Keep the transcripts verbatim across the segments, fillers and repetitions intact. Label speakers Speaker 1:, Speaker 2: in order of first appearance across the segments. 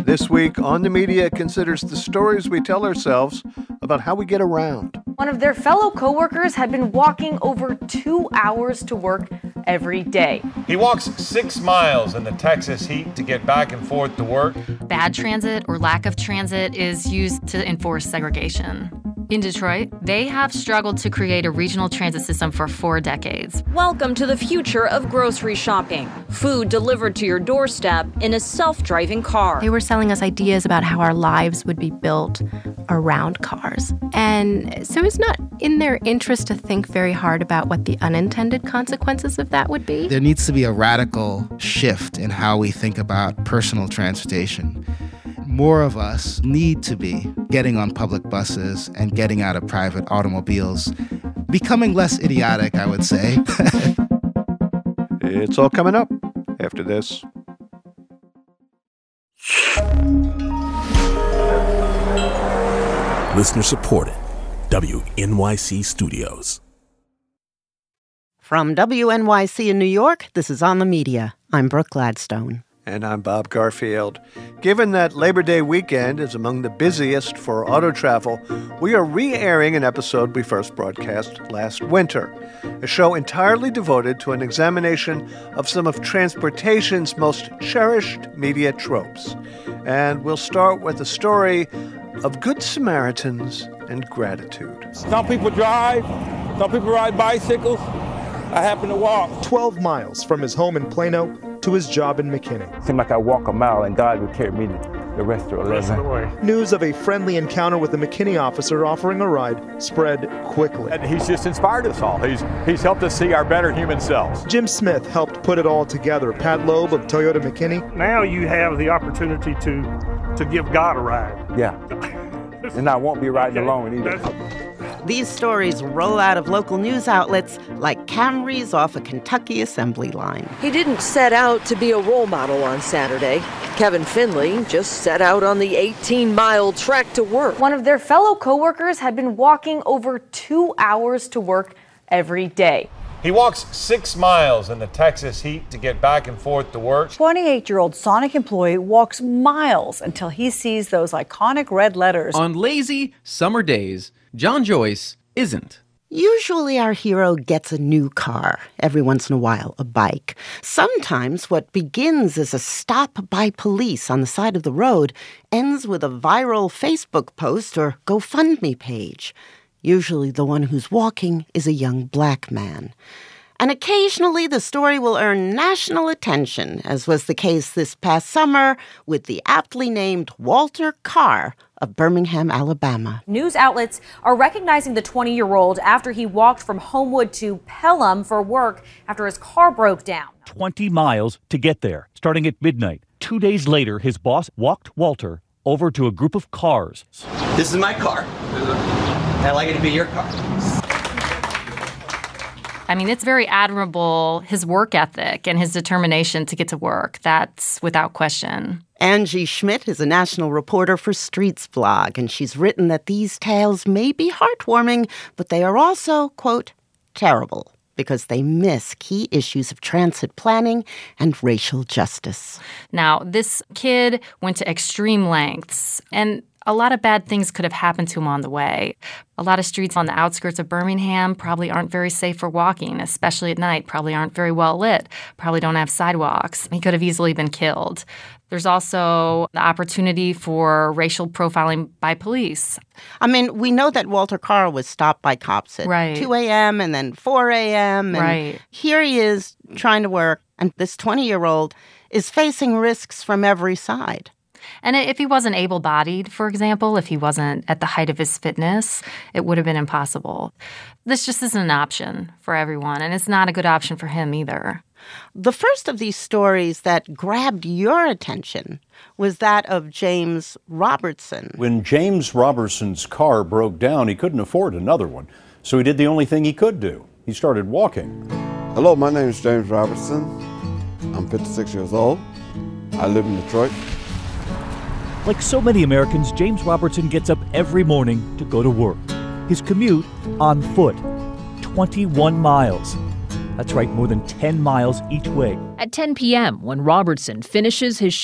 Speaker 1: This week, On the Media considers the stories we tell ourselves about how we get around.
Speaker 2: One of their fellow coworkers had been walking over two hours to work every day.
Speaker 3: He walks six miles in the Texas heat to get back and forth to work.
Speaker 4: Bad transit or lack of transit is used to enforce segregation. In Detroit, they have struggled to create a regional transit system for four decades.
Speaker 5: Welcome to the future of grocery shopping. Food delivered to your doorstep in a self-driving car.
Speaker 6: They were selling us ideas about how our lives would be built around cars. And so it's not in their interest to think very hard about what the unintended consequences of that would be.
Speaker 7: There needs to be a radical shift in how we think about personal transportation. More of us need to be getting on public buses and getting out of private automobiles, becoming less idiotic, I would say.
Speaker 1: It's all coming up after this.
Speaker 8: Listener supported. W N Y C Studios.
Speaker 9: From W N Y C in New York, this is On the Media. I'm Brooke Gladstone.
Speaker 1: And I'm Bob Garfield. Given that Labor Day weekend is among the busiest for auto travel, we are re-airing an episode we first broadcast last winter, a show entirely devoted to an examination of some of transportation's most cherished media tropes. And we'll start with a story of Good Samaritans and gratitude.
Speaker 10: Some people drive, some people ride bicycles. I happen to walk.
Speaker 11: twelve miles from his home in Plano to his job in McKinney.
Speaker 10: Seemed like I walk a mile and God would carry me the rest of the
Speaker 11: rest of the way. News of a friendly encounter with a McKinney officer offering a ride spread quickly.
Speaker 12: And he's just inspired us all. He's he's helped us see our better human selves.
Speaker 11: Jim Smith helped put it all together. Pat Loeb of Toyota McKinney.
Speaker 13: Now you have the opportunity to, to give God a ride.
Speaker 10: Yeah. And I won't be riding alone either.
Speaker 9: These stories roll out of local news outlets like Camrys off a Kentucky assembly line.
Speaker 14: He didn't set out to be a role model on Saturday. Kevin Finley just set out on the eighteen-mile trek to work.
Speaker 2: One of their fellow coworkers had been walking over two hours to work every day.
Speaker 3: He walks six miles in the Texas heat to get back and forth to work.
Speaker 15: twenty-eight-year-old Sonic employee walks miles until he sees those iconic red letters.
Speaker 16: On lazy summer days, John Joyce isn't.
Speaker 9: Usually our hero gets a new car, every once in a while a bike. Sometimes what begins as a stop by police on the side of the road ends with a viral Facebook post or GoFundMe page. Usually the one who's walking is a young black man. And occasionally the story will earn national attention, as was the case this past summer with the aptly named Walter Carr of Birmingham, Alabama.
Speaker 5: News outlets are recognizing the twenty-year-old after he walked from Homewood to Pelham for work after his car broke down.
Speaker 17: twenty miles to get there, starting at midnight. Two days later, his boss walked Walter over to a group of cars.
Speaker 18: This is my car. I'd like it to be your car.
Speaker 4: I mean, it's very admirable, his work ethic and his determination to get to work. That's without question.
Speaker 9: Angie Schmidt is a national reporter for Streets blog, and she's written that these tales may be heartwarming, but they are also, quote, terrible, because they miss key issues of transit planning and racial justice.
Speaker 4: Now, this kid went to extreme lengths, and a lot of bad things could have happened to him on the way. A lot of streets on the outskirts of Birmingham probably aren't very safe for walking, especially at night, probably aren't very well lit, probably don't have sidewalks. He could have easily been killed. There's also the opportunity for racial profiling by police.
Speaker 9: I mean, we know that Walter Carr was stopped by cops at
Speaker 4: right.
Speaker 9: two a.m. and then four a.m. And
Speaker 4: right.
Speaker 9: here he is trying to work, and this twenty-year-old is facing risks from every side.
Speaker 4: And if he wasn't able-bodied, for example, if he wasn't at the height of his fitness, it would have been impossible. This just isn't an option for everyone, and it's not a good option for him either.
Speaker 9: The first of these stories that grabbed your attention was that of James Robertson.
Speaker 19: When James Robertson's car broke down, he couldn't afford another one, so he did the only thing he could do. He started walking.
Speaker 20: Hello, my name is James Robertson. I'm fifty-six years old. I live in Detroit.
Speaker 17: Like so many Americans, James Robertson gets up every morning to go to work. His commute on foot, twenty-one miles. That's right, more than ten miles each way.
Speaker 21: At ten p.m., when Robertson finishes his shift,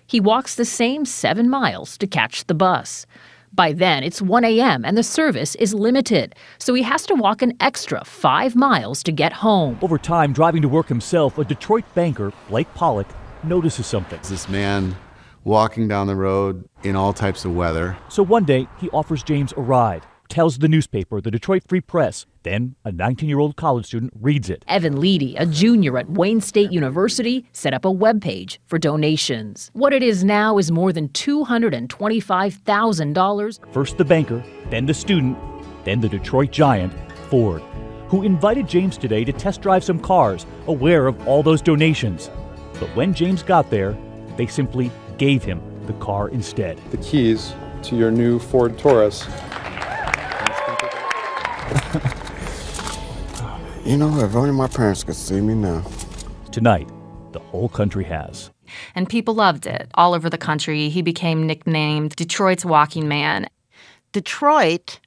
Speaker 21: He walks the same seven miles to catch the bus. By then, it's one a.m. and the service is limited, so he has to walk an extra five miles to get home.
Speaker 17: Over time, driving to work himself, a Detroit banker, Blake Pollock, notices something.
Speaker 22: This man walking down the road in all types of weather.
Speaker 17: So one day, he offers James a ride, tells the newspaper, the Detroit Free Press. Then a nineteen-year-old college student reads it.
Speaker 21: Evan Leedy, a junior at Wayne State University, set up a webpage for donations. What it is now is more than two hundred twenty-five thousand dollars.
Speaker 17: First the banker, then the student, then the Detroit giant, Ford, who invited James today to test drive some cars, aware of all those donations. But when James got there, they simply gave him the car instead.
Speaker 23: The keys to your new Ford Taurus.
Speaker 20: You know, if only my parents could see me now.
Speaker 17: Tonight, the whole country has.
Speaker 4: And people loved it. All over the country, he became nicknamed Detroit's walking man.
Speaker 9: Detroit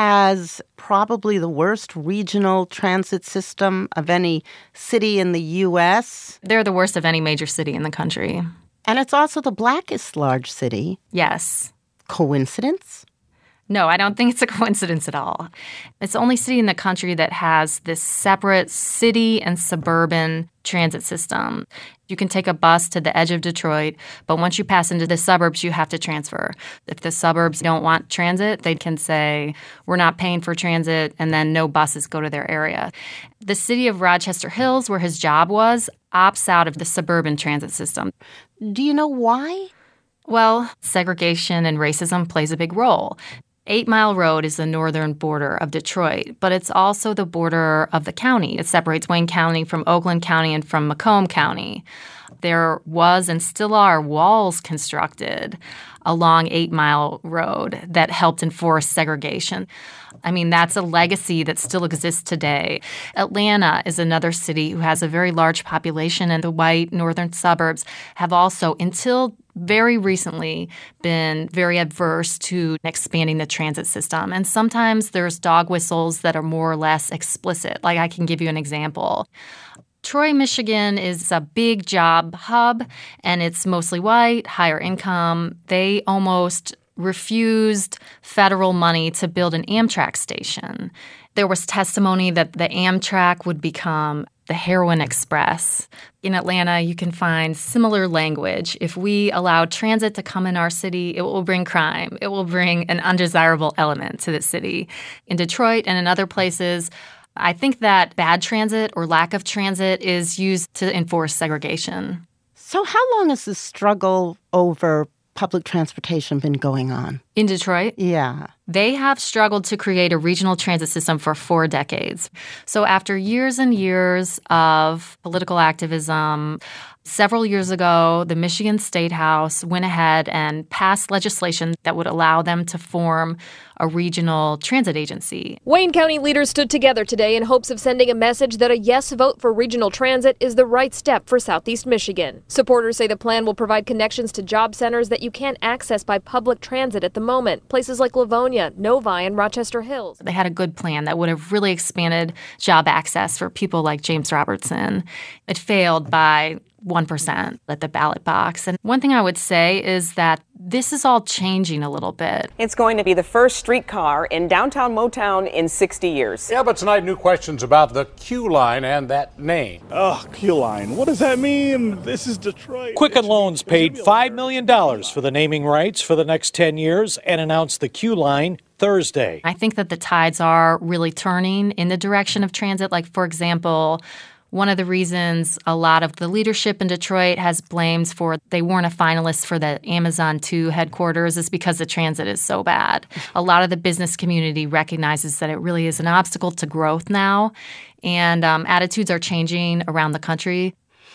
Speaker 9: has probably the worst regional transit system of any city in the U S.
Speaker 4: They're the worst of any major city in the country.
Speaker 9: And it's also the blackest large city.
Speaker 4: Yes.
Speaker 9: Coincidence?
Speaker 4: No, I don't think it's a coincidence at all. It's the only city in the country that has this separate city and suburban transit system. You can take a bus to the edge of Detroit, but once you pass into the suburbs, you have to transfer. If the suburbs don't want transit, they can say, we're not paying for transit, and then no buses go to their area. The city of Rochester Hills, where his job was, opts out of the suburban transit system.
Speaker 9: Do you know why?
Speaker 4: Well, segregation and racism plays a big role. Eight Mile Road is the northern border of Detroit, but it's also the border of the county. It separates Wayne County from Oakland County and from Macomb County. There was and still are walls constructed along Eight Mile Road that helped enforce segregation. I mean, that's a legacy that still exists today. Atlanta is another city who has a very large population, and the white northern suburbs have also, until very recently, been very adverse to expanding the transit system. And sometimes there's dog whistles that are more or less explicit. Like, I can give you an example. Troy, Michigan is a big job hub, and it's mostly white, higher income. They almost refused federal money to build an Amtrak station. There was testimony that the Amtrak would become the Heroin Express. In Atlanta, you can find similar language. If we allow transit to come in our city, it will bring crime. It will bring an undesirable element to the city. In Detroit and in other places, I think that bad transit or lack of transit is used to enforce segregation.
Speaker 9: So how long has this struggle over public transportation been going on?
Speaker 4: In Detroit?
Speaker 9: Yeah.
Speaker 4: They have struggled to create a regional transit system for four decades. So after years and years of political activism, several years ago, the Michigan State House went ahead and passed legislation that would allow them to form a regional transit agency.
Speaker 24: Wayne County leaders stood together today in hopes of sending a message that a yes vote for regional transit is the right step for Southeast Michigan. Supporters say the plan will provide connections to job centers that you can't access by public transit at the moment, places like Livonia, Novi, and Rochester Hills.
Speaker 4: They had a good plan that would have really expanded job access for people like James Robertson. It failed by one percent at the ballot box. And one thing I would say is that this is all changing a little bit.
Speaker 25: It's going to be the first streetcar in downtown Motown in sixty years.
Speaker 26: Yeah, but tonight, new questions about the Q line and that name.
Speaker 13: Oh, Q line. What does that mean? This is Detroit.
Speaker 27: Quicken Loans paid five million dollars for the naming rights for the next ten years and announced the Q line Thursday.
Speaker 4: I think that the tides are really turning in the direction of transit. Like, for example, one of the reasons a lot of the leadership in Detroit has blamed for they weren't a finalist for the Amazon two headquarters is because the transit is so bad. A lot of the business community recognizes that it really is an obstacle to growth now, and um, attitudes are changing around the country.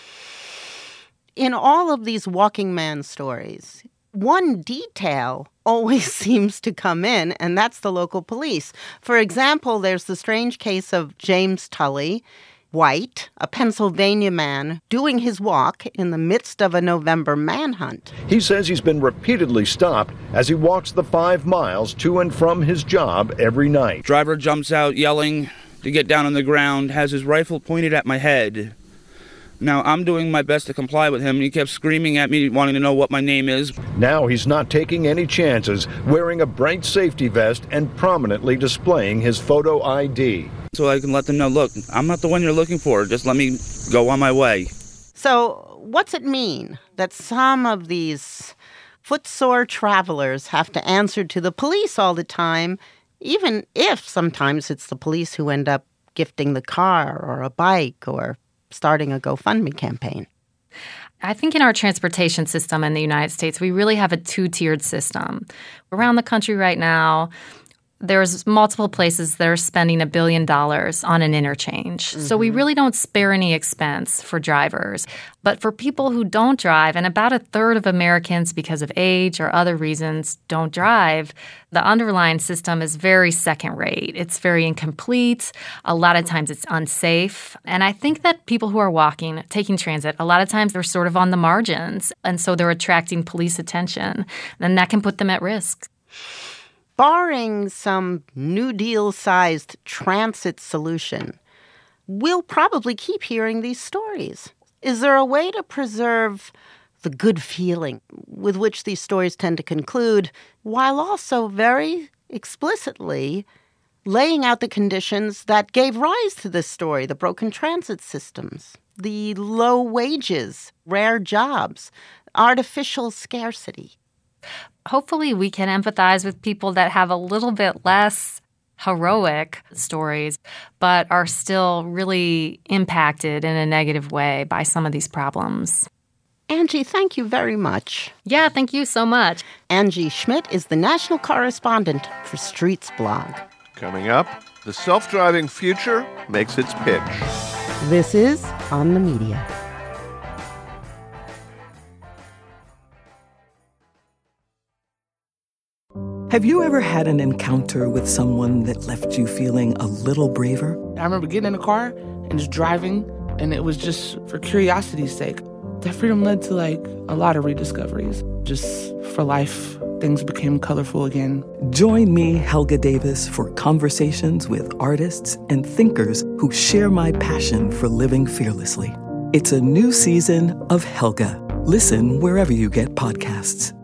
Speaker 9: In all of these walking man stories, one detail always seems to come in, and that's the local police. For example, there's the strange case of James Tully, white, a Pennsylvania man, doing his walk in the midst of a November manhunt.
Speaker 28: He says he's been repeatedly stopped as he walks the five miles to and from his job every night.
Speaker 29: Driver jumps out yelling to get down on the ground, has his rifle pointed at my head.
Speaker 1: Now, I'm doing my best to comply with him, and he kept screaming at me, wanting to know what my name is.
Speaker 28: Now he's not taking any chances, wearing a bright safety vest and prominently displaying his photo I D.
Speaker 1: So I can let them know, look, I'm not the one you're looking for. Just let me go on my way.
Speaker 9: So what's it mean that some of these footsore travelers have to answer to the police all the time, even if sometimes it's the police who end up gifting the car or a bike or starting a GoFundMe campaign?
Speaker 4: I think in our transportation system in the United States, we really have a two-tiered system. Around the country right now, there's multiple places that are spending a billion dollars on an interchange. Mm-hmm. So we really don't spare any expense for drivers. But for people who don't drive, and about a third of Americans, because of age or other reasons, don't drive, the underlying system is very second-rate. It's very incomplete. A lot of times it's unsafe. And I think that people who are walking, taking transit, a lot of times they're sort of on the margins. And so they're attracting police attention. And that can put them at risk.
Speaker 9: Barring some New Deal-sized transit solution, we'll probably keep hearing these stories. Is there a way to preserve the good feeling with which these stories tend to conclude, while also very explicitly laying out the conditions that gave rise to this story, the broken transit systems, the low wages, rare jobs, artificial scarcity?
Speaker 4: Hopefully we can empathize with people that have a little bit less heroic stories, but are still really impacted in a negative way by some of these problems.
Speaker 9: Angie, thank you very much.
Speaker 4: Yeah, thank you so much.
Speaker 9: Angie Schmidt is the national correspondent for Streets Blog.
Speaker 6: Coming up, the self-driving future makes its pitch.
Speaker 9: This is On the Media.
Speaker 7: Have you ever had an encounter with someone that left you feeling a little braver?
Speaker 8: I remember getting in the car and just driving, and it was just for curiosity's sake. That freedom led to, like, a lot of rediscoveries. Just for life, things became colorful again.
Speaker 7: Join me, Helga Davis, for conversations with artists and thinkers who share my passion for living fearlessly. It's a new season of Helga. Listen wherever you get podcasts.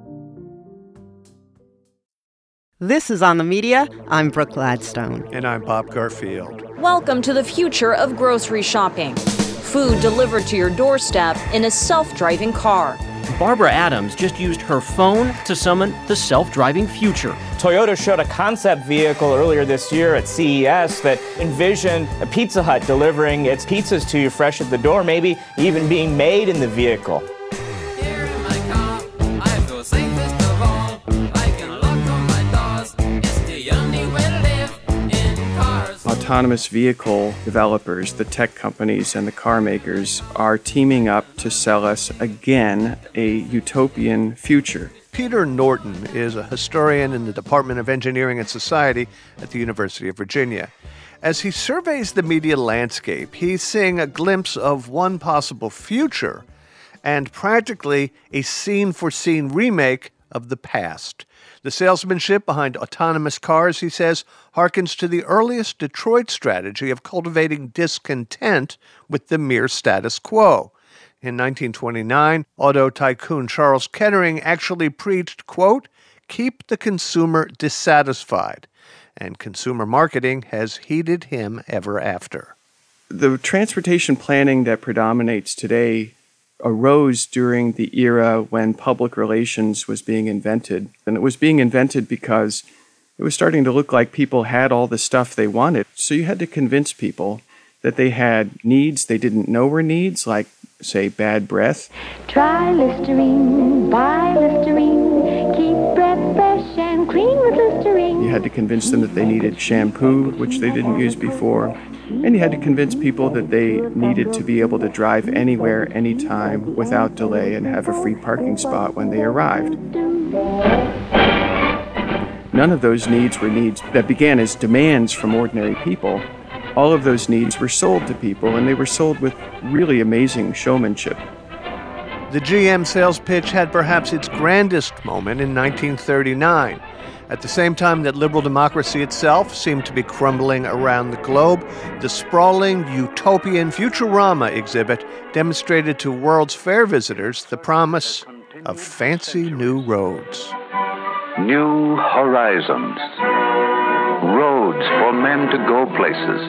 Speaker 9: This is On the Media. I'm Brooke Gladstone.
Speaker 6: And I'm Bob Garfield.
Speaker 10: Welcome to the future of grocery shopping. Food delivered to your doorstep in a self-driving car.
Speaker 11: Barbara Adams just used her phone to summon the self-driving future.
Speaker 12: Toyota showed a concept vehicle earlier this year at C E S that envisioned a Pizza Hut delivering its pizzas to you fresh at the door, maybe even being made in the vehicle.
Speaker 14: Autonomous vehicle developers, the tech companies and the car makers, are teaming up to sell us again a utopian future.
Speaker 6: Peter Norton is a historian in the Department of Engineering and Society at the University of Virginia. As he surveys the media landscape, he's seeing a glimpse of one possible future and practically a scene-for-scene remake of the past. The salesmanship behind autonomous cars, he says, harkens to the earliest Detroit strategy of cultivating discontent with the mere status quo. In nineteen twenty-nine, auto tycoon Charles Kettering actually preached, quote, "Keep the consumer dissatisfied," and consumer marketing has heeded him ever after.
Speaker 14: The transportation planning that predominates today arose during the era when public relations was being invented. And it was being invented because it was starting to look like people had all the stuff they wanted. So you had to convince people that they had needs they didn't know were needs, like, say, bad breath.
Speaker 29: Try Listerine, buy Listerine, keep breath fresh and clean with Listerine.
Speaker 14: You had to convince them that they needed shampoo, which they didn't use before. And you had to convince people that they needed to be able to drive anywhere, anytime, without delay, and have a free parking spot when they arrived. None of those needs were needs that began as demands from ordinary people. All of those needs were sold to people, and they were sold with really amazing showmanship.
Speaker 6: The G M sales pitch had perhaps its grandest moment in nineteen thirty-nine. At the same time that liberal democracy itself seemed to be crumbling around the globe, the sprawling, utopian Futurama exhibit demonstrated to World's Fair visitors the promise of fancy new roads.
Speaker 2: New horizons. Roads for men to go places.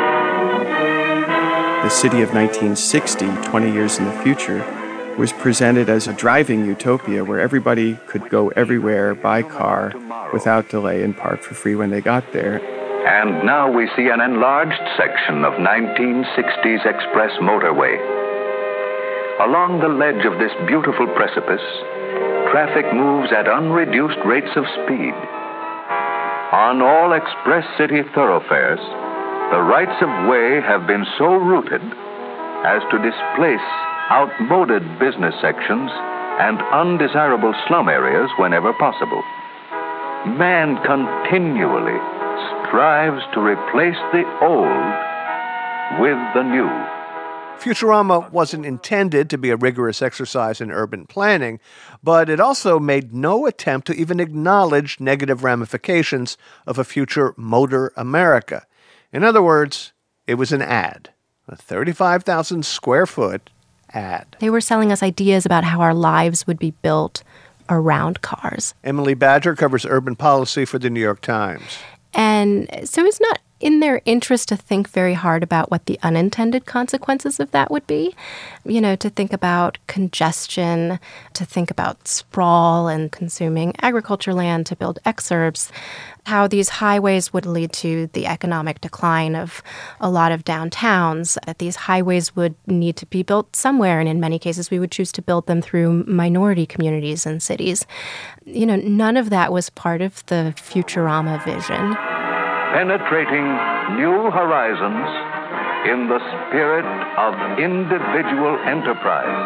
Speaker 14: The city of nineteen sixty, twenty years in the future, was presented as a driving utopia where everybody could go everywhere by car without delay and park for free when they got there.
Speaker 2: And now we see an enlarged section of nineteen sixties express motorway. Along the ledge of this beautiful precipice, traffic moves at unreduced rates of speed. On all express city thoroughfares, the rights of way have been so rooted as to displace outmoded business sections and undesirable slum areas whenever possible. Man continually strives to replace the old with the new.
Speaker 6: Futurama wasn't intended to be a rigorous exercise in urban planning, but it also made no attempt to even acknowledge negative ramifications of a future motor America. In other words, it was an ad, a thirty-five thousand square foot ad.
Speaker 3: They were selling us ideas about how our lives would be built around cars.
Speaker 6: Emily Badger covers urban policy for the New York Times.
Speaker 3: And so it's not in their interest to think very hard about what the unintended consequences of that would be. You know, to think about congestion, to think about sprawl and consuming agriculture land to build exurbs, how these highways would lead to the economic decline of a lot of downtowns, that these highways would need to be built somewhere, and in many cases we would choose to build them through minority communities and cities. You know, none of that was part of the Futurama vision.
Speaker 2: Penetrating new horizons in the spirit of individual enterprise.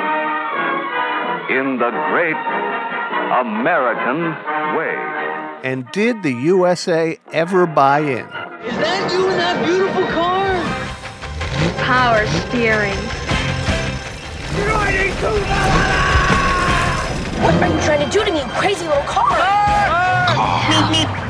Speaker 2: In the great American way.
Speaker 6: And did the U S A ever buy in?
Speaker 5: Is that you in that beautiful car?
Speaker 29: Power steering.
Speaker 5: What are you trying to do to me, you crazy little car? Car.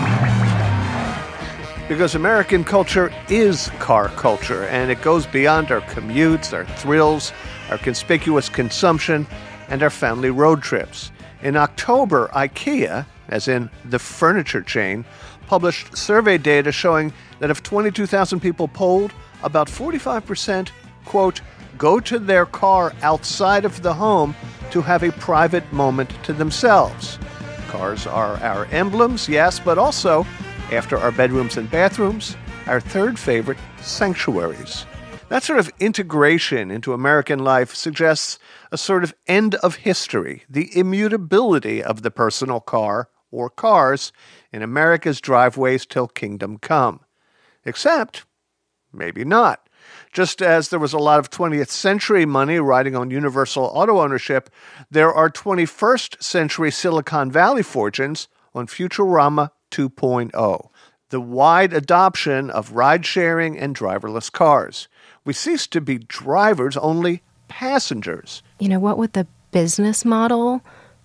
Speaker 6: Because American culture is car culture, and it goes beyond our commutes, our thrills, our conspicuous consumption, and our family road trips. In October, IKEA, as in the furniture chain, published survey data showing that of twenty-two thousand people polled, about forty-five percent, quote, go to their car outside of the home to have a private moment to themselves. Cars are our emblems, yes, but also, after our bedrooms and bathrooms, our third favorite, sanctuaries. That sort of integration into American life suggests a sort of end of history, the immutability of the personal car, or cars, in America's driveways till kingdom come. Except, maybe not. Just as there was a lot of twentieth century money riding on universal auto ownership, there are twenty-first century Silicon Valley fortunes on Futurama two point oh, the wide adoption of ride-sharing and driverless cars. We cease to be drivers, only passengers.
Speaker 3: You know, what would the business model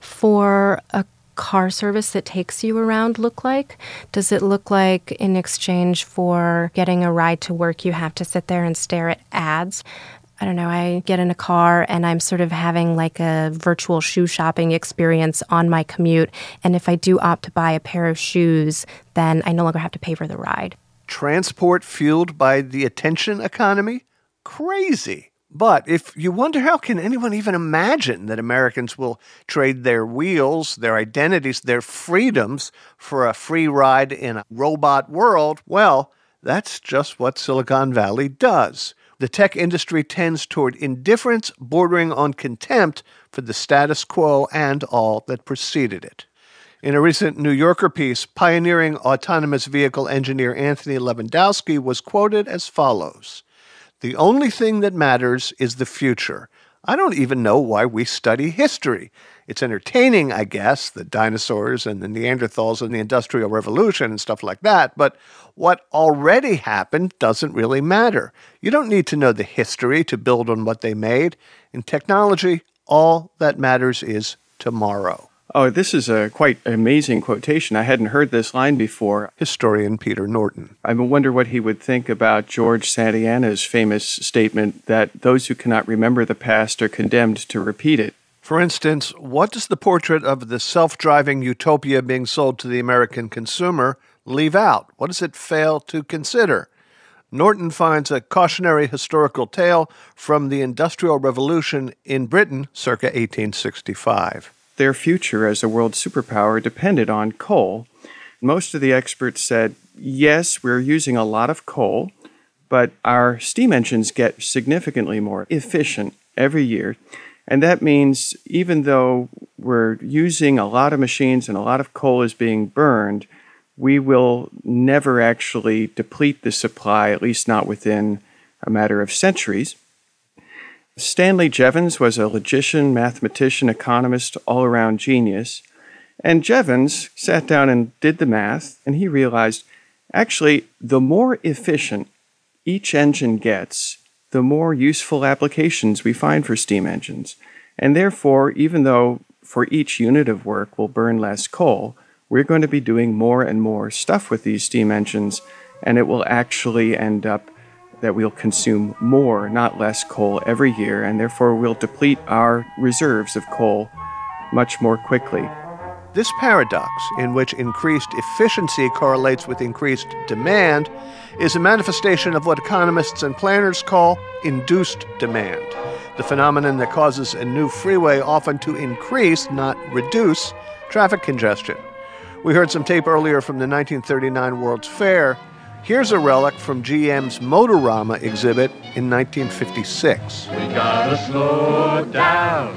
Speaker 3: for a car service that takes you around look like? Does it look like in exchange for getting a ride to work, you have to sit there and stare at ads? I don't know, I get in a car and I'm sort of having like a virtual shoe shopping experience on my commute. And if I do opt to buy a pair of shoes, then I no longer have to pay for the ride.
Speaker 6: Transport fueled by the attention economy? Crazy. But if you wonder how can anyone even imagine that Americans will trade their wheels, their identities, their freedoms for a free ride in a robot world, well, that's just what Silicon Valley does. The tech industry tends toward indifference bordering on contempt for the status quo and all that preceded it. In a recent New Yorker piece, pioneering autonomous vehicle engineer Anthony Lewandowski was quoted as follows: "The only thing that matters is the future. I don't even know why we study history. It's entertaining, I guess, the dinosaurs and the Neanderthals and the Industrial Revolution and stuff like that, but what already happened doesn't really matter. You don't need to know the history to build on what they made. In technology, All that matters is tomorrow.
Speaker 14: Oh, this is a quite amazing quotation. I hadn't heard this line before.
Speaker 6: Historian Peter Norton.
Speaker 14: I wonder what he would think about George Santayana's famous statement that those who cannot remember the past are condemned to repeat it.
Speaker 6: For instance, what does the portrait of the self-driving utopia being sold to the American consumer leave out? What does it fail to consider? Norton finds a cautionary historical tale from the Industrial Revolution in Britain circa eighteen sixty-five.
Speaker 14: Their future as a world superpower depended on coal. Most of the experts said, yes, we're using a lot of coal, but our steam engines get significantly more efficient every year. And that means even though we're using a lot of machines and a lot of coal is being burned, we will never actually deplete the supply, at least not within a matter of centuries. Stanley Jevons was a logician, mathematician, economist, all-around genius. And Jevons sat down and did the math, and he realized, actually, the more efficient each engine gets, the more useful applications we find for steam engines. And therefore, even though for each unit of work we'll burn less coal, we're going to be doing more and more stuff with these steam engines, and it will actually end up that we'll consume more, not less coal every year, and therefore we'll deplete our reserves of coal much more quickly.
Speaker 6: This paradox, in which increased efficiency correlates with increased demand, is a manifestation of what economists and planners call induced demand, the phenomenon that causes a new freeway often to increase, not reduce, traffic congestion. We heard some tape earlier from the nineteen thirty-nine World's Fair. Here's a relic from G M's Motorama exhibit in nineteen fifty-six.
Speaker 15: We gotta slow down,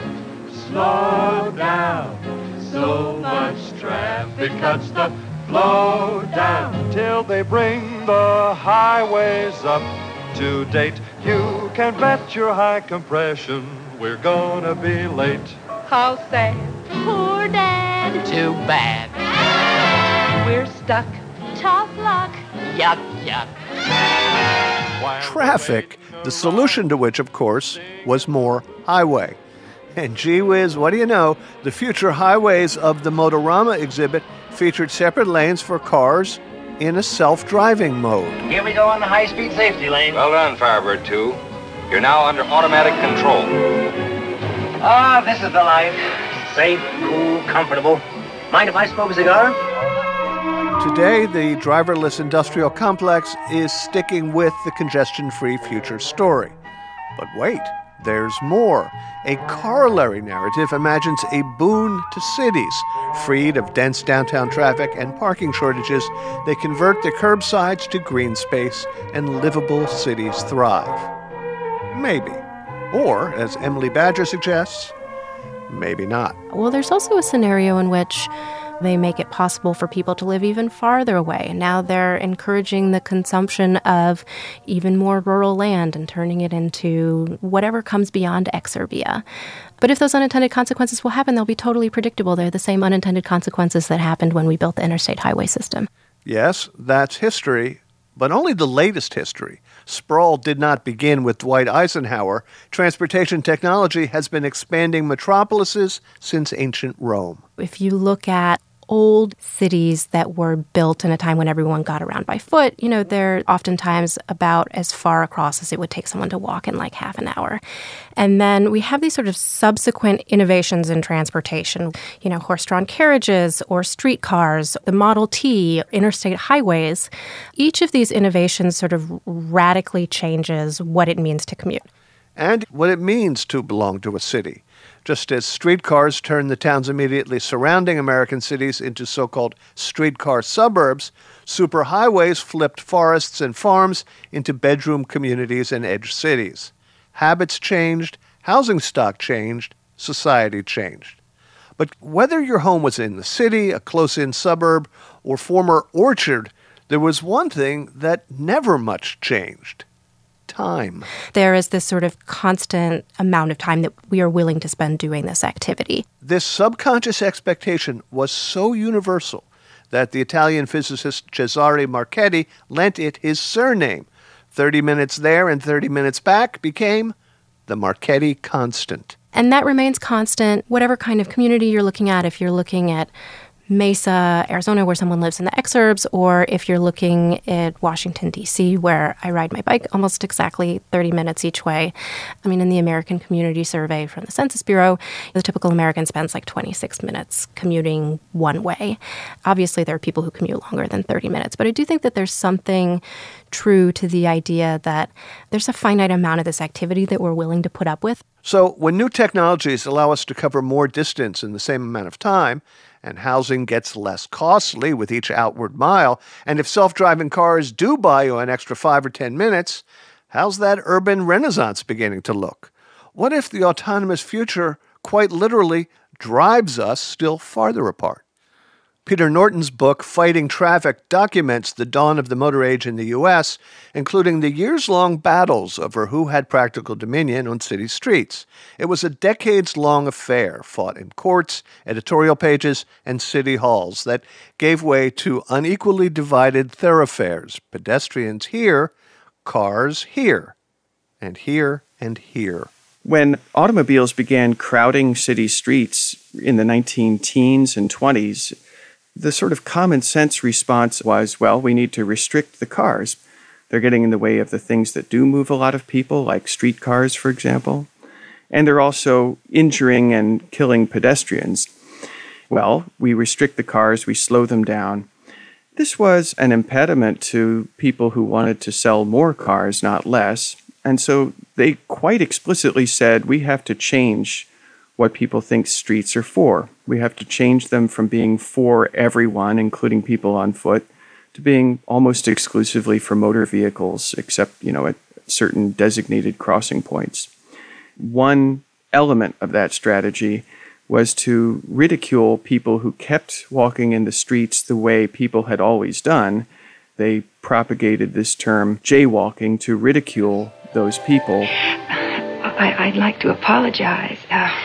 Speaker 15: slow down. So much traffic cuts the flow down till they bring the highways up to date. You can bet your high compression we're gonna be late.
Speaker 16: How sad, poor Dad.
Speaker 15: Too bad.
Speaker 16: We're stuck. Tough luck.
Speaker 15: Yuck, yuck.
Speaker 6: Traffic, the solution to which, of course, was more highway. And gee whiz, what do you know, the future highways of the Motorama exhibit featured separate lanes for cars in a self-driving mode.
Speaker 17: Here we go on the high-speed safety lane.
Speaker 18: Well done, Firebird two. You're now under automatic control.
Speaker 17: Ah, this is the life. Safe, cool, comfortable. Mind if I smoke a cigar?
Speaker 6: Today, the driverless industrial complex is sticking with the congestion-free future story. But wait, there's more. A corollary narrative imagines a boon to cities. Freed of dense downtown traffic and parking shortages, they convert the curbsides to green space and livable cities thrive. Maybe. Or, as Emily Badger suggests, maybe not.
Speaker 3: Well, there's also a scenario in which they make it possible for people to live even farther away. Now they're encouraging the consumption of even more rural land and turning it into whatever comes beyond exurbia. But if those unintended consequences will happen, they'll be totally predictable. They're the same unintended consequences that happened when we built the interstate highway system.
Speaker 6: Yes, that's history, but only the latest history. Sprawl did not begin with Dwight Eisenhower. Transportation technology has been expanding metropolises since ancient Rome.
Speaker 3: If you look at old cities that were built in a time when everyone got around by foot, you know, they're oftentimes about as far across as it would take someone to walk in like half an hour. And then we have these sort of subsequent innovations in transportation, you know, horse-drawn carriages or streetcars, the Model T, interstate highways. Each of these innovations sort of radically changes what it means to commute.
Speaker 6: And what it means to belong to a city. Just as streetcars turned the towns immediately surrounding American cities into so-called streetcar suburbs, superhighways flipped forests and farms into bedroom communities and edge cities. Habits changed, housing stock changed, society changed. But whether your home was in the city, a close-in suburb, or former orchard, there was one thing that never much changed. Time.
Speaker 3: There is this sort of constant amount of time that we are willing to spend doing this activity.
Speaker 6: This subconscious expectation was so universal that the Italian physicist Cesare Marchetti lent it his surname. thirty minutes there and thirty minutes back became the Marchetti constant.
Speaker 3: And that remains constant, whatever kind of community you're looking at. If you're looking at Mesa, Arizona, where someone lives in the exurbs, or if you're looking at Washington, D C, where I ride my bike almost exactly thirty minutes each way. I mean, in the American Community Survey from the Census Bureau, the typical American spends like twenty-six minutes commuting one way. Obviously, there are people who commute longer than thirty minutes, but I do think that there's something true to the idea that there's a finite amount of this activity that we're willing to put up with.
Speaker 6: So when new technologies allow us to cover more distance in the same amount of time, and housing gets less costly with each outward mile, and if self-driving cars do buy you an extra five or ten minutes, how's that urban renaissance beginning to look? What if the autonomous future quite literally drives us still farther apart? Peter Norton's book, Fighting Traffic, documents the dawn of the motor age in the U S, including the years-long battles over who had practical dominion on city streets. It was a decades-long affair fought in courts, editorial pages, and city halls that gave way to unequally divided thoroughfares, pedestrians here, cars here, and here and here.
Speaker 14: When automobiles began crowding city streets in the nineteen teens and twenties, the sort of common sense response was, well, we need to restrict the cars. They're getting in the way of the things that do move a lot of people, like streetcars, for example. And they're also injuring and killing pedestrians. Well, we restrict the cars, we slow them down. This was an impediment to people who wanted to sell more cars, not less. And so they quite explicitly said, we have to change what people think streets are for. We have to change them from being for everyone, including people on foot, to being almost exclusively for motor vehicles, except, you know, at certain designated crossing points. One element of that strategy was to ridicule people who kept walking in the streets the way people had always done. They propagated this term jaywalking to ridicule those people.
Speaker 16: I, I'd like to apologize uh,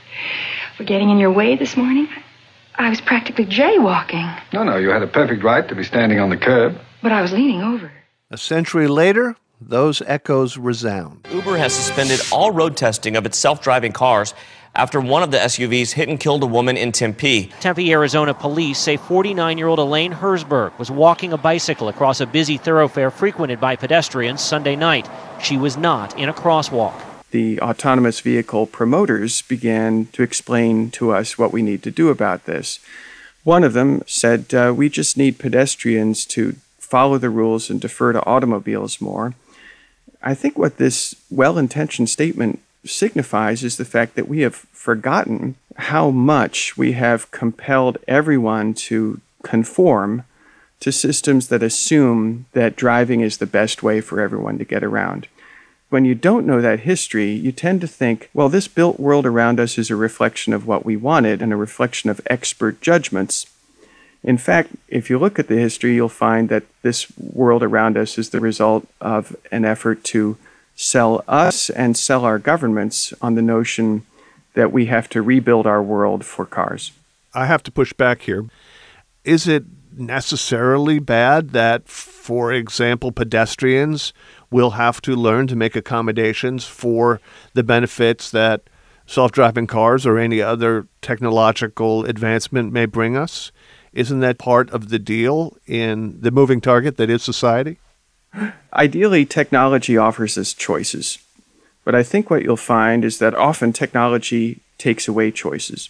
Speaker 16: for getting in your way this morning. I was practically jaywalking.
Speaker 18: No, no, you had a perfect right to be standing on the curb.
Speaker 16: But I was leaning over.
Speaker 6: A century later, those echoes resound.
Speaker 13: Uber has suspended all road testing of its self-driving cars after one of the S U Vs hit and killed a woman in Tempe.
Speaker 27: Tempe, Arizona police say forty-nine-year-old Elaine Herzberg was walking a bicycle across a busy thoroughfare frequented by pedestrians Sunday night. She was not in a crosswalk.
Speaker 14: The autonomous vehicle promoters began to explain to us what we need to do about this. One of them said, uh, we just need pedestrians to follow the rules and defer to automobiles more. I think what this well-intentioned statement signifies is the fact that we have forgotten how much we have compelled everyone to conform to systems that assume that driving is the best way for everyone to get around. When you don't know that history, you tend to think, well, this built world around us is a reflection of what we wanted and a reflection of expert judgments. In fact, if you look at the history, you'll find that this world around us is the result of an effort to sell us and sell our governments on the notion that we have to rebuild our world for cars.
Speaker 6: I have to push back here. Is it necessarily bad that, for example, pedestrians will have to learn to make accommodations for the benefits that self-driving cars or any other technological advancement may bring us? Isn't that part of the deal in the moving target that is society?
Speaker 14: Ideally, technology offers us choices. But I think what you'll find is that often technology takes away choices.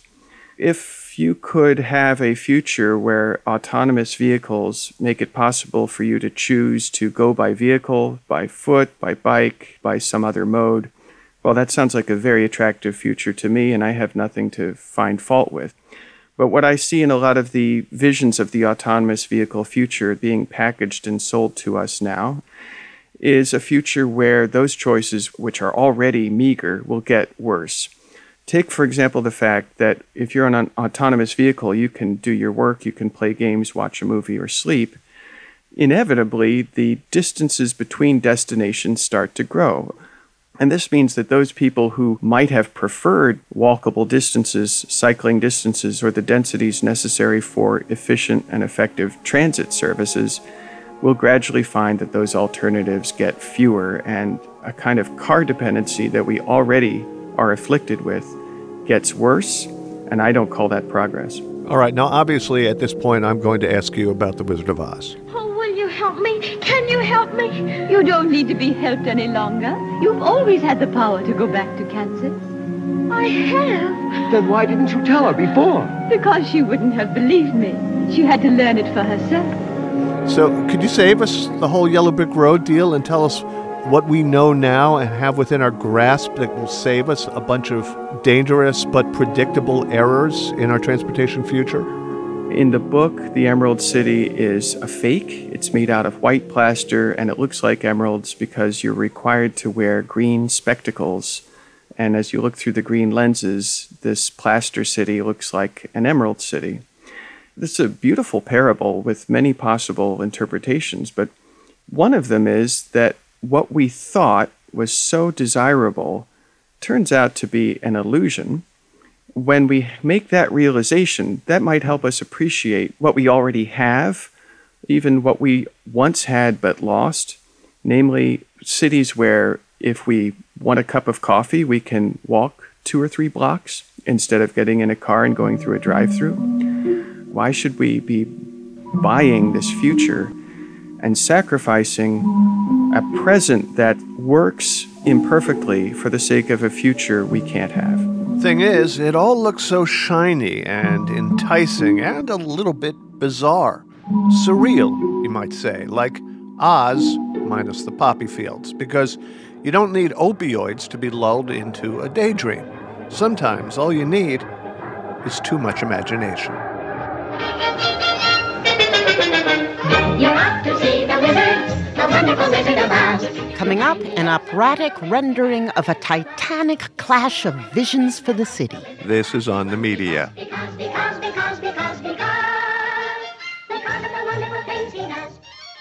Speaker 14: If you could have a future where autonomous vehicles make it possible for you to choose to go by vehicle, by foot, by bike, by some other mode, well, that sounds like a very attractive future to me, and I have nothing to find fault with. But what I see in a lot of the visions of the autonomous vehicle future being packaged and sold to us now is a future where those choices, which are already meager, will get worse. Take, for example, the fact that if you're on an autonomous vehicle, you can do your work, you can play games, watch a movie, or sleep. Inevitably, the distances between destinations start to grow. And this means that those people who might have preferred walkable distances, cycling distances, or the densities necessary for efficient and effective transit services will gradually find that those alternatives get fewer, and a kind of car dependency that we already are afflicted with gets worse, and I don't call that progress.
Speaker 6: All right, now obviously at this point I'm going to ask you about The Wizard of Oz.
Speaker 29: Oh, will you help me? Can you help me? You don't need to be helped any longer. You've always had the power to go back to Kansas. I have.
Speaker 19: Then why didn't you tell her before?
Speaker 29: Because she wouldn't have believed me. She had to learn it for herself.
Speaker 6: So could you save us the whole Yellow Brick Road deal and tell us what we know now and have within our grasp that will save us a bunch of dangerous but predictable errors in our transportation future?
Speaker 14: In the book, the Emerald City is a fake. It's made out of white plaster, and it looks like emeralds because you're required to wear green spectacles. And as you look through the green lenses, this plaster city looks like an emerald city. This is a beautiful parable with many possible interpretations, but one of them is that what we thought was so desirable turns out to be an illusion. When we make that realization, that might help us appreciate what we already have, even what we once had but lost, namely cities where if we want a cup of coffee, we can walk two or three blocks instead of getting in a car and going through a drive-through. Why should we be buying this future and sacrificing a present that works imperfectly for the sake of a future we can't have?
Speaker 6: Thing is, it all looks so shiny and enticing and a little bit bizarre. Surreal, you might say, like Oz minus the poppy fields, because you don't need opioids to be lulled into a daydream. Sometimes all you need is too much imagination.
Speaker 29: You want to see the wizard, the wonderful Wizard of Oz.
Speaker 9: Coming up, an operatic rendering of a titanic clash of visions for the city.
Speaker 6: This is On the Media.
Speaker 29: Because, because, because, because, because, because of the wonderful things he does.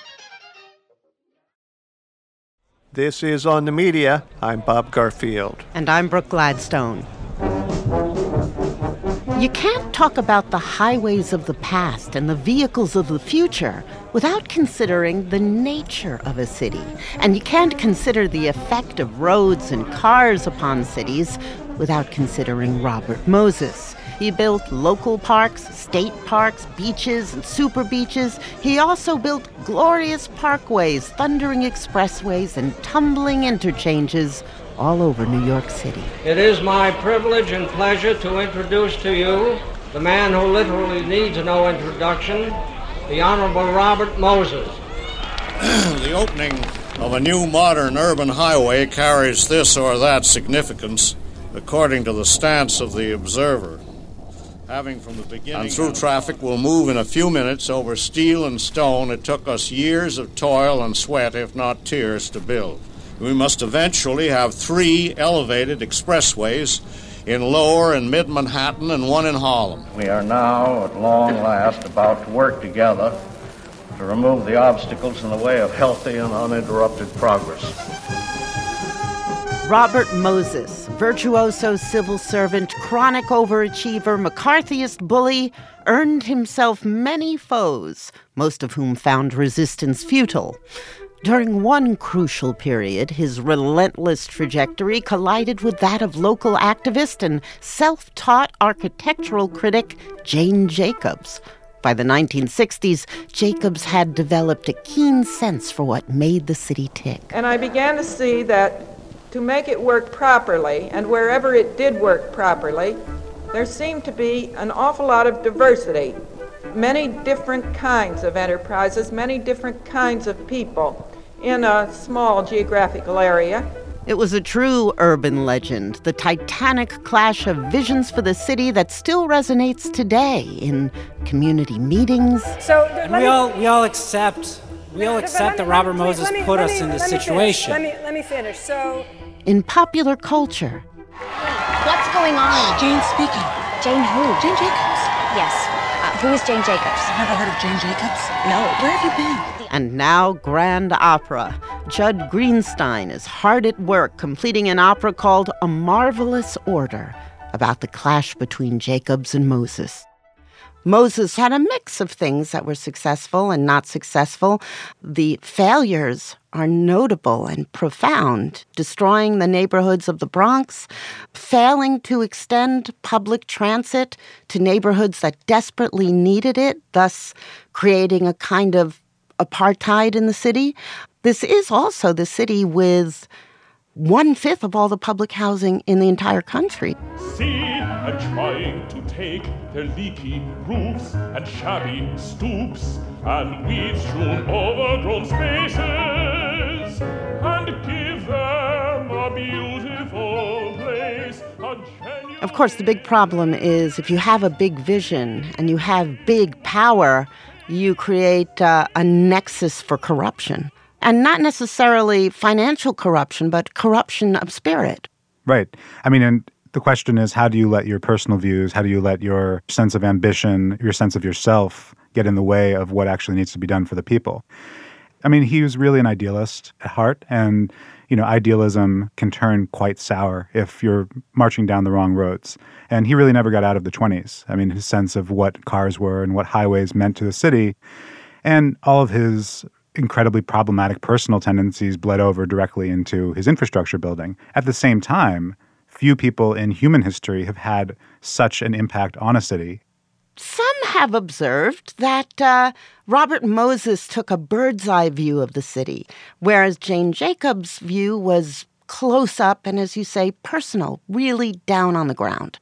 Speaker 6: This is On the Media. I'm Bob Garfield.
Speaker 9: And I'm Brooke Gladstone. You can't talk about the highways of the past and the vehicles of the future without considering the nature of a city. And you can't consider the effect of roads and cars upon cities without considering Robert Moses. He built local parks, state parks, beaches, and super beaches. He also built glorious parkways, thundering expressways, and tumbling interchanges all over New York City.
Speaker 20: It is my privilege and pleasure to introduce to you the man who literally needs no introduction, the Honorable Robert Moses.
Speaker 21: The opening of a new modern urban highway carries this or that significance according to the stance of the observer. Having from the beginning and through traffic will move in a few minutes over steel and stone it took us years of toil and sweat, if not tears, to build. We must eventually have three elevated expressways in Lower and Mid-Manhattan and one in Harlem.
Speaker 20: We are now, at long last, about to work together to remove the obstacles in the way of healthy and uninterrupted progress.
Speaker 9: Robert Moses, virtuoso civil servant, chronic overachiever, McCarthyist bully, earned himself many foes, most of whom found resistance futile. During one crucial period, his relentless trajectory collided with that of local activist and self-taught architectural critic Jane Jacobs. By the nineteen sixties, Jacobs had developed a keen sense for what made the city tick.
Speaker 22: And I began to see that to make it work properly, and wherever it did work properly, there seemed to be an awful lot of diversity. Many different kinds of enterprises, many different kinds of people in a small geographical area.
Speaker 9: It was a true urban legend, the titanic clash of visions for the city that still resonates today in community meetings.
Speaker 23: So and we all we all accept we all accept that Robert Moses me, put us me, in this situation.
Speaker 22: Let me let me finish. So
Speaker 9: in popular culture.
Speaker 5: What's going on?
Speaker 16: Jane speaking.
Speaker 5: Jane who?
Speaker 16: Jane Jacobs.
Speaker 5: Yes. Uh, who is Jane Jacobs?
Speaker 16: You've never heard of Jane Jacobs? No. Where have you been?
Speaker 9: And now Grand Opera. Judd Greenstein is hard at work completing an opera called A Marvelous Order about the clash between Jacobs and Moses. Moses had a mix of things that were successful and not successful. The failures are notable and profound, destroying the neighborhoods of the Bronx, failing to extend public transit to neighborhoods that desperately needed it, thus creating a kind of apartheid in the city. This is also the city with one-fifth of all the public housing in the entire country.
Speaker 1: See, I'm trying to take their leaky roofs and shabby stoops and weed-strewn overgrown spaces and give them a beautiful place, a genuine...
Speaker 9: Of course, the big problem is if you have a big vision and you have big power, you create uh, a nexus for corruption. And not necessarily financial corruption, but corruption of spirit.
Speaker 4: Right. I mean, and the question is, how do you let your personal views, how do you let your sense of ambition, your sense of yourself get in the way of what actually needs to be done for the people? I mean, he was really an idealist at heart, and, you know, idealism can turn quite sour if you're marching down the wrong roads. And he really never got out of the twenties. I mean, his sense of what cars were and what highways meant to the city, and all of his incredibly problematic personal tendencies bled over directly into his infrastructure building. At the same time, few people in human history have had such an impact on a city.
Speaker 9: Some have observed that uh, Robert Moses took a bird's-eye view of the city, whereas Jane Jacobs' view was close up and, as you say, personal, really down on the ground.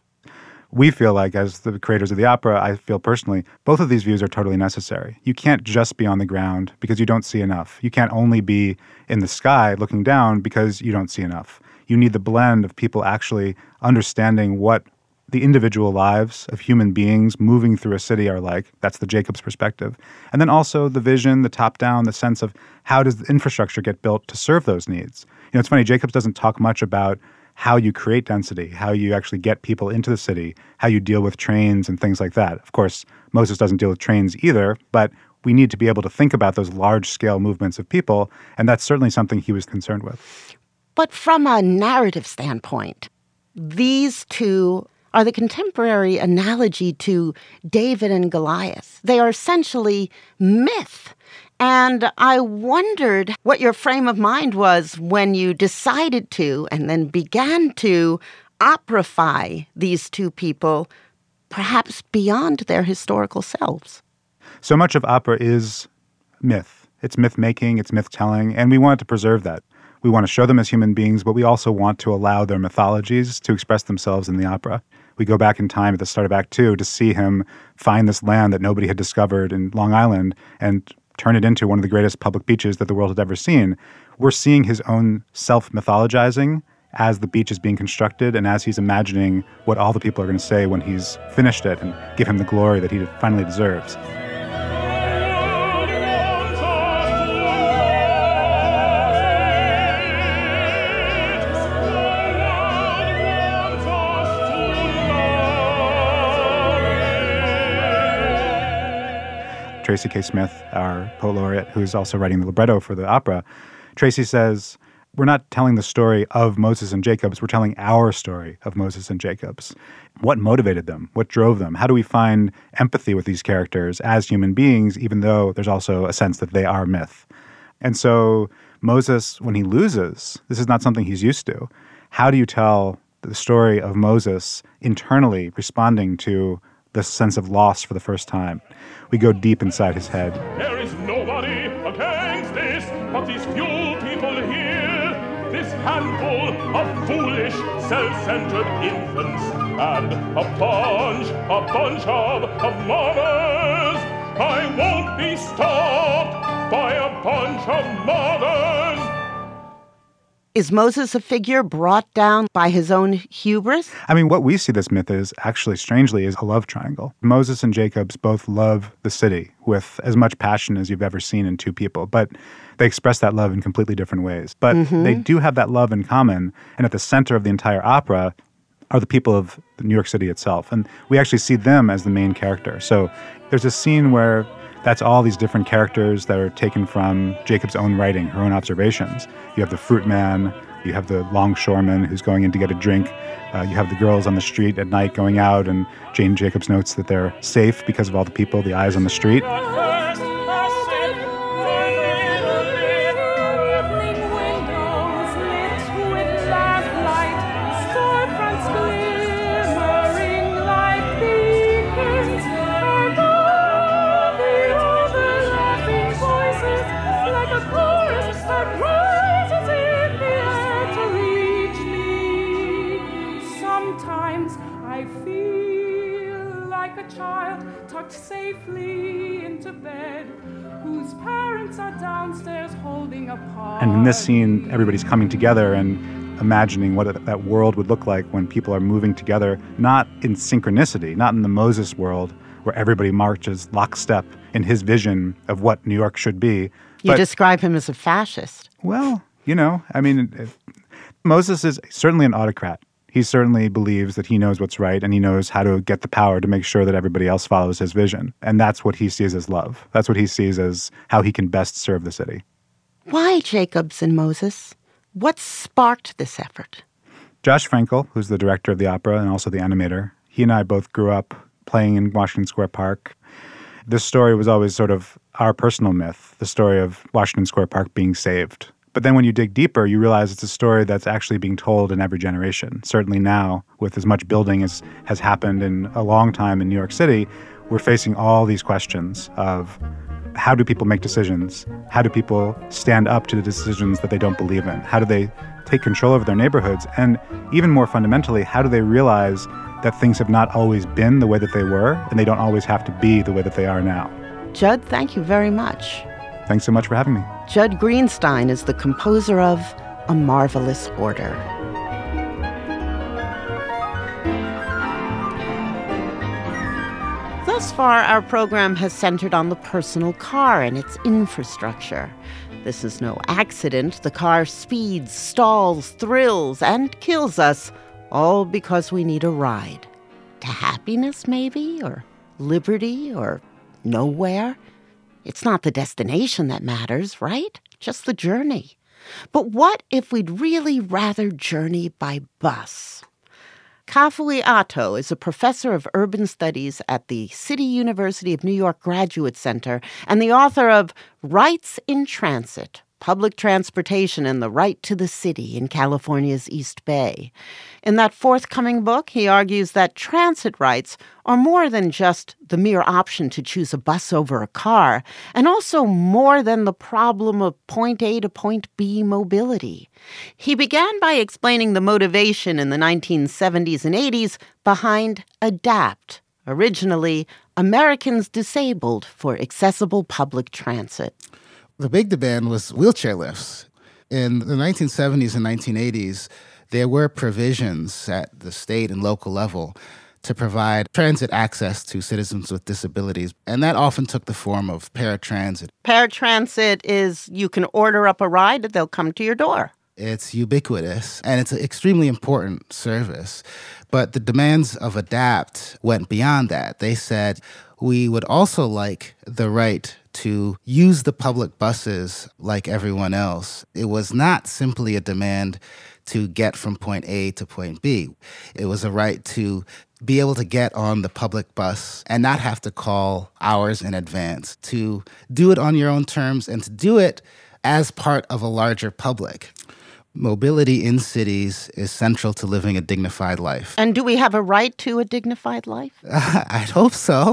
Speaker 4: We feel like, as the creators of the opera, I feel personally, both of these views are totally necessary. You can't just be on the ground because you don't see enough. You can't only be in the sky looking down because you don't see enough. You need the blend of people actually understanding what the individual lives of human beings moving through a city are like. That's the Jacobs perspective. And then also the vision, the top-down, the sense of how does the infrastructure get built to serve those needs. You know, it's funny, Jacobs doesn't talk much about how you create density, how you actually get people into the city, how you deal with trains and things like that. Of course, Moses doesn't deal with trains either, but we need to be able to think about those large-scale movements of people, and that's certainly something he was concerned with.
Speaker 9: But from a narrative standpoint, these two are the contemporary analogy to David and Goliath. They are essentially myth. And I wondered what your frame of mind was when you decided to and then began to operify these two people, perhaps beyond their historical selves.
Speaker 4: So much of opera is myth. It's myth-making, it's myth-telling, and we want to preserve that. We want to show them as human beings, but we also want to allow their mythologies to express themselves in the opera. We go back in time at the start of Act Two to see him find this land that nobody had discovered in Long Island and turn it into one of the greatest public beaches that the world had ever seen. We're seeing his own self-mythologizing as the beach is being constructed and as he's imagining what all the people are going to say when he's finished it and give him the glory that he finally deserves. Tracy K. Smith, our poet laureate, who's also writing the libretto for the opera, Tracy says, we're not telling the story of Moses and Jacobs, we're telling our story of Moses and Jacobs. What motivated them? What drove them? How do we find empathy with these characters as human beings, even though there's also a sense that they are myth? And so Moses, when he loses, this is not something he's used to. How do you tell the story of Moses internally responding to the sense of loss for the first time? We go deep inside his head.
Speaker 1: There is nobody against this but these few people here, this handful of foolish, self-centered infants, and a bunch, a bunch of, of mothers. I won't be stopped by a bunch of mothers.
Speaker 9: Is Moses a figure brought down by his own hubris?
Speaker 4: I mean, what we see this myth is actually, strangely, is a love triangle. Moses and Jacobs both love the city with as much passion as you've ever seen in two people, but they express that love in completely different ways. But mm-hmm. they do have that love in common, and at the center of the entire opera are the people of New York City itself. And we actually see them as the main character. So there's a scene where That's all these different characters that are taken from Jacob's own writing, her own observations. You have the fruit man, you have the longshoreman who's going in to get a drink, uh, you have the girls on the street at night going out, and Jane Jacobs notes that they're safe because of all the people, the eyes on the street.
Speaker 7: Safely into bed, whose parents are downstairs holding a party.
Speaker 4: And in this scene, everybody's coming together and imagining what that world would look like when people are moving together, not in synchronicity, not in the Moses world where everybody marches lockstep in his vision of what New York should be.
Speaker 9: You
Speaker 4: but,
Speaker 9: describe him as a fascist.
Speaker 4: Well, you know, I mean, Moses is certainly an autocrat. He certainly believes that he knows what's right and he knows how to get the power to make sure that everybody else follows his vision. And that's what he sees as love. That's what he sees as how he can best serve the city.
Speaker 9: Why Jacobs and Moses? What sparked this effort?
Speaker 4: Josh Frankel, who's the director of the opera and also the animator, he and I both grew up playing in Washington Square Park. This story was always sort of our personal myth, the story of Washington Square Park being saved. But then when you dig deeper, you realize it's a story that's actually being told in every generation. Certainly now, with as much building as has happened in a long time in New York City, we're facing all these questions of how do people make decisions? How do people stand up to the decisions that they don't believe in? How do they take control over their neighborhoods? And even more fundamentally, how do they realize that things have not always been the way that they were, and they don't always have to be the way that they are now?
Speaker 9: Judd, thank you very much.
Speaker 4: Thanks so much for having me.
Speaker 9: Judd Greenstein is the composer of A Marvelous Order. Thus far, our program has centered on the personal car and its infrastructure. This is no accident. The car speeds, stalls, thrills, and kills us, all because we need a ride. To happiness, maybe, or liberty, or nowhere. It's not the destination that matters, right? Just the journey. But what if we'd really rather journey by bus? Kafui Atto is a professor of urban studies at the City University of New York Graduate Center and the author of Rights in Transit, Public Transportation and the Right to the City in California's East Bay. In that forthcoming book, he argues that transit rights are more than just the mere option to choose a bus over a car, and also more than the problem of point A to point B mobility. He began by explaining the motivation in the nineteen seventies and eighties behind ADAPT, originally Americans Disabled for Accessible Public Transit.
Speaker 8: The big demand was wheelchair lifts. In the nineteen seventies and nineteen eighties, there were provisions at the state and local level to provide transit access to citizens with disabilities, and that often took the form of paratransit.
Speaker 9: Paratransit is you can order up a ride, they'll come to your door.
Speaker 8: It's ubiquitous, and it's an extremely important service. But the demands of ADAPT went beyond that. They said, we would also like the right to use the public buses like everyone else. It was not simply a demand to get from point A to point B. It was a right to be able to get on the public bus and not have to call hours in advance, to do it on your own terms and to do it as part of a larger public. Mobility in cities is central to living a dignified life.
Speaker 9: And do we have a right to a dignified life?
Speaker 8: Uh, I'd hope so.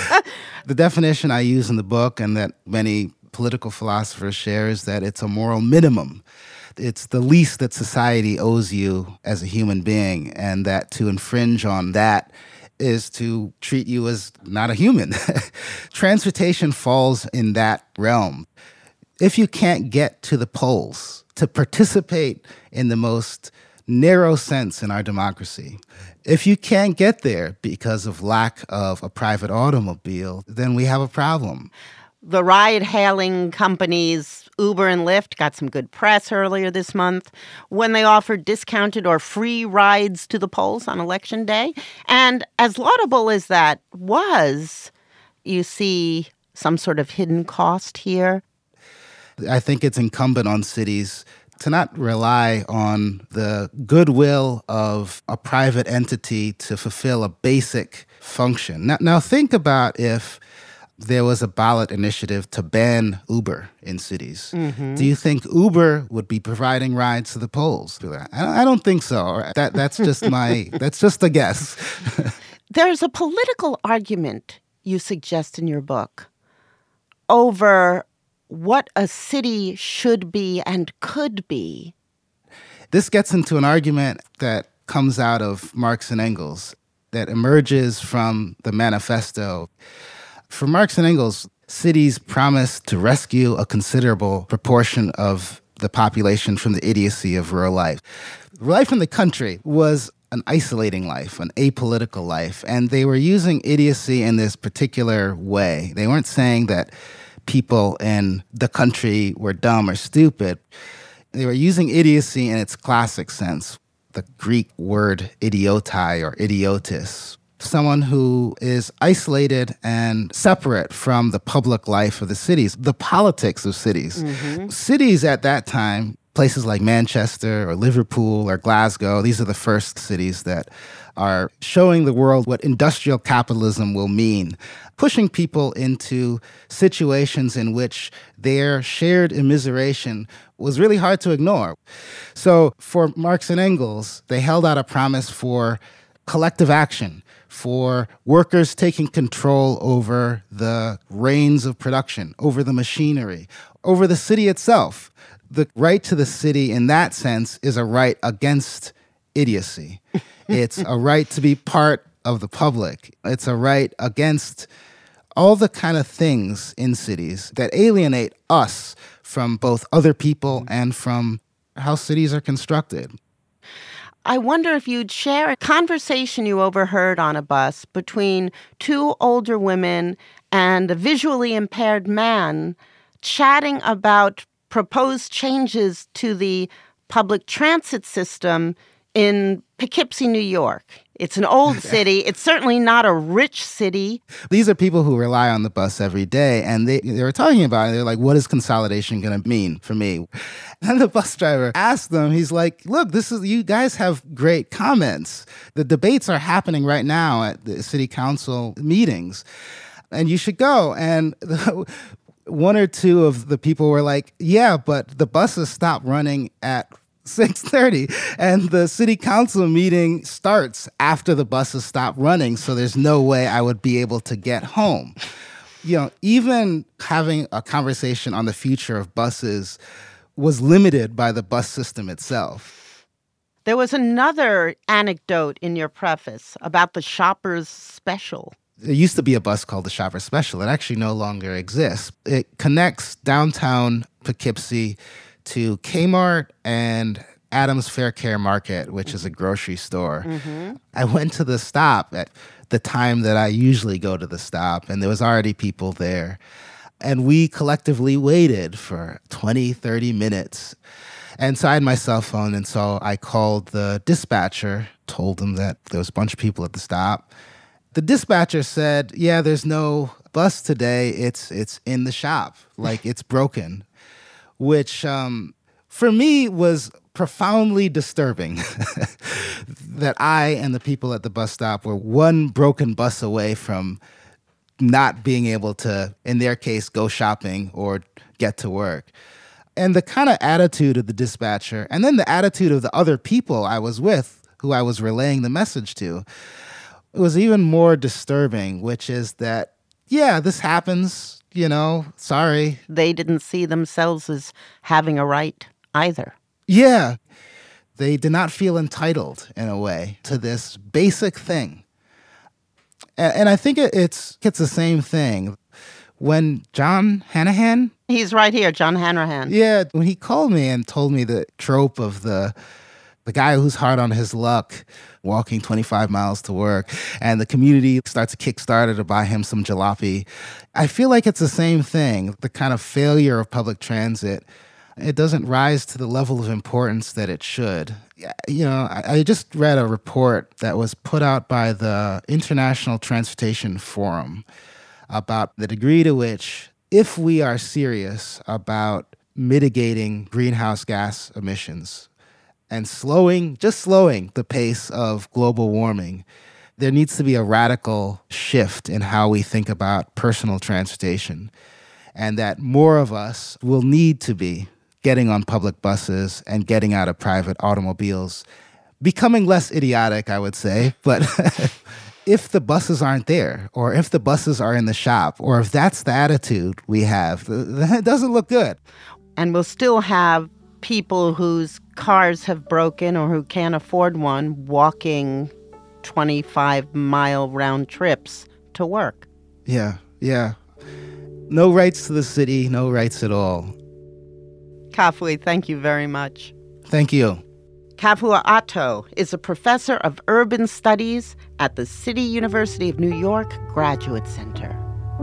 Speaker 8: The definition I use in the book and that many political philosophers share is that it's a moral minimum. It's the least that society owes you as a human being, and that to infringe on that is to treat you as not a human. Transportation falls in that realm. If you can't get to the polls to participate in the most narrow sense in our democracy, if you can't get there because of lack of a private automobile, then we have a problem.
Speaker 9: The ride-hailing companies Uber and Lyft got some good press earlier this month when they offered discounted or free rides to the polls on Election Day. And as laudable as that was, you see, some sort of hidden cost here?
Speaker 8: I think it's incumbent on cities to not rely on the goodwill of a private entity to fulfill a basic function. Now, now think about if there was a ballot initiative to ban Uber in cities.
Speaker 9: Mm-hmm.
Speaker 8: Do you think Uber would be providing rides to the polls? I don't, I don't think so. That, that's just my, that's just a guess.
Speaker 9: There's a political argument you suggest in your book over what a city should be and could be.
Speaker 8: This gets into an argument that comes out of Marx and Engels, that emerges from the manifesto. For Marx and Engels, cities promised to rescue a considerable proportion of the population from the idiocy of rural life. Life in the country was an isolating life, an apolitical life, and they were using idiocy in this particular way. They weren't saying that people in the country were dumb or stupid. They were using idiocy in its classic sense, the Greek word idiotai or idiotis, someone who is isolated and separate from the public life of the cities, the politics of cities.
Speaker 9: Mm-hmm.
Speaker 8: Cities at that time, places like Manchester or Liverpool or Glasgow, these are the first cities that are showing the world what industrial capitalism will mean, pushing people into situations in which their shared immiseration was really hard to ignore. So for Marx and Engels, they held out a promise for collective action, for workers taking control over the reins of production, over the machinery, over the city itself. The right to the city in that sense is a right against idiocy. It's a right to be part of the public. It's a right against all the kind of things in cities that alienate us from both other people and from how cities are constructed.
Speaker 9: I wonder if you'd share a conversation you overheard on a bus between two older women and a visually impaired man chatting about proposed changes to the public transit system in Poughkeepsie, New York. It's an old city. It's certainly not a rich city.
Speaker 8: These are people who rely on the bus every day, and they, they were talking about it. They're like, what is consolidation going to mean for me? And the bus driver asked them, he's like, look, this is you guys have great comments. The debates are happening right now at the city council meetings, and you should go. And the, one or two of the people were like, yeah, but the buses stopped running at six thirty, and the city council meeting starts after the buses stop running, so there's no way I would be able to get home. You know, even having a conversation on the future of buses was limited by the bus system itself.
Speaker 9: There was another anecdote in your preface about the Shoppers Special.
Speaker 8: There used to be a bus called the Shoppers Special. It actually no longer exists. It connects downtown Poughkeepsie to Kmart and Adams Fair Care Market, which is a grocery store.
Speaker 9: Mm-hmm.
Speaker 8: I went to the stop at the time that I usually go to the stop, and there was already people there. And we collectively waited for twenty, thirty minutes. And so I had my cell phone, and so I called the dispatcher, told them that there was a bunch of people at the stop. The dispatcher said, yeah, there's no bus today. It's it's in the shop, like it's broken. Which um, for me was profoundly disturbing that I and the people at the bus stop were one broken bus away from not being able to, in their case, go shopping or get to work. And the kind of attitude of the dispatcher, and then the attitude of the other people I was with, who I was relaying the message to, it was even more disturbing, which is that, yeah, this happens. You know, sorry.
Speaker 9: They didn't see themselves as having a right either.
Speaker 8: Yeah. They did not feel entitled, in a way, to this basic thing. And, and I think it, it's, it's the same thing. When John Hanahan...
Speaker 9: He's right here, John Hanrahan.
Speaker 8: Yeah, when he called me and told me the trope of the... the guy who's hard on his luck, walking twenty-five miles to work, and the community starts a Kickstarter to buy him some jalopy. I feel like it's the same thing. The kind of failure of public transit, it doesn't rise to the level of importance that it should. You know, I, I just read a report that was put out by the International Transportation Forum, about the degree to which, if we are serious about mitigating greenhouse gas emissions and slowing, just slowing the pace of global warming, there needs to be a radical shift in how we think about personal transportation, and that more of us will need to be getting on public buses and getting out of private automobiles, becoming less idiotic, I would say, but if the buses aren't there, or if the buses are in the shop, or if that's the attitude we have, that doesn't look good.
Speaker 9: And we'll still have people whose cars have broken or who can't afford one walking twenty-five mile round trips to work.
Speaker 8: Yeah, yeah. No rights to the city, no rights at all.
Speaker 9: Kafui, thank you very much.
Speaker 8: Thank you.
Speaker 9: Kafua Atto is a professor of urban studies at the City University of New York Graduate Center.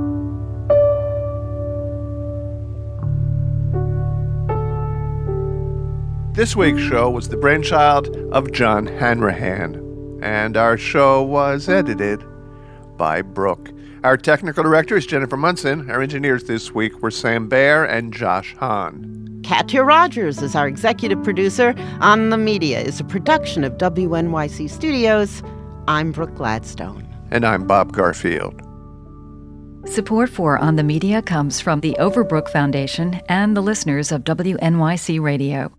Speaker 6: This week's show was the brainchild of John Hanrahan, and our show was edited by Brooke. Our technical director is Jennifer Munson. Our engineers this week were Sam Baer and Josh Hahn.
Speaker 9: Katya Rogers is our executive producer. On the Media is a production of W N Y C Studios. I'm Brooke Gladstone.
Speaker 6: And I'm Bob Garfield.
Speaker 2: Support for On the Media comes from the Overbrook Foundation and the listeners of W N Y C Radio.